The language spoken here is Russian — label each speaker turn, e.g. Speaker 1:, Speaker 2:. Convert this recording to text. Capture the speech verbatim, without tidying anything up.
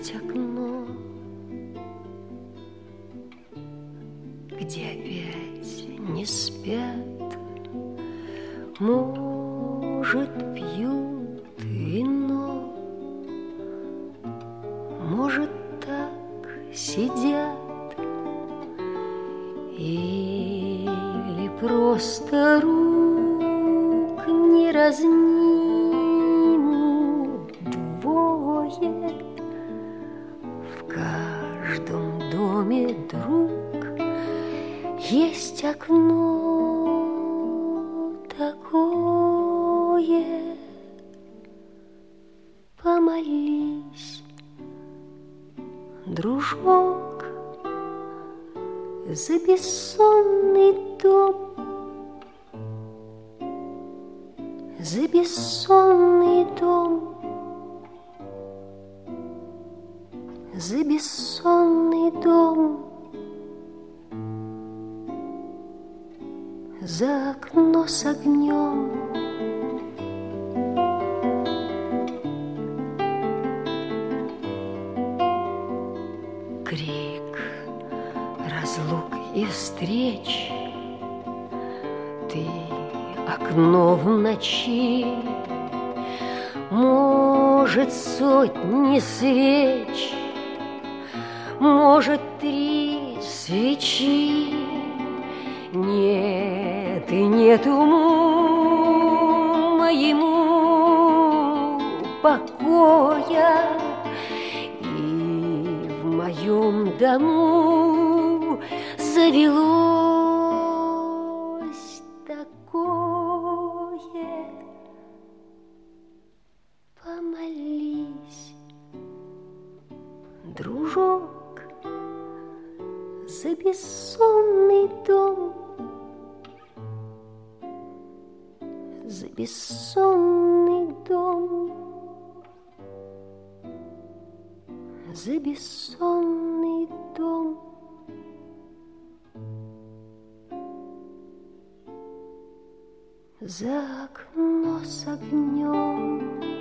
Speaker 1: открыть окно, где опять не спят, может, пьют вино, может, так сидят, или просто рук не разнимут двое. В каждом доме, друг, есть окно такое. Помолись, дружок, за бессонный дом, за бессонный дом, за бессонный дом, за окно с огнем. Крик разлук и встреч, ты окно в ночи, может, сотни свеч, может, три свечи. Нет и нет уму моему покоя, и в моем дому завелось такое. Помолись, дружок, за бессонный дом, за бессонный дом, за бессонный дом. За окно с огнем.